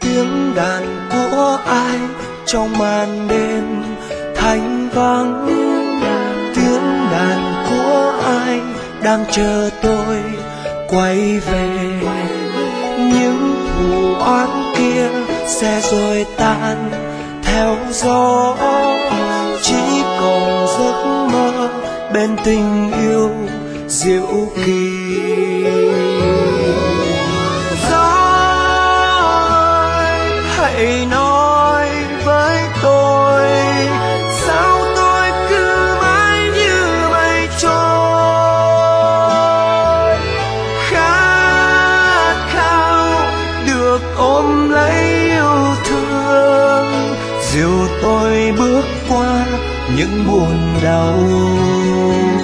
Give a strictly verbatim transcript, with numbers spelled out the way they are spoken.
tiếng đàn của ai trong màn đêm thanh vắng, tiếng đàn của ai đang chờ tôi quay về. Những thù oán kia sẽ rồi tan theo gió, chỉ còn giấc mơ bên tình yêu diệu kỳ. Gió ơi, hãy nói với tôi, sao tôi cứ mãi như mây trôi, khát khao được ôm lấy yêu thương, dìu tôi bước qua những buồn đau.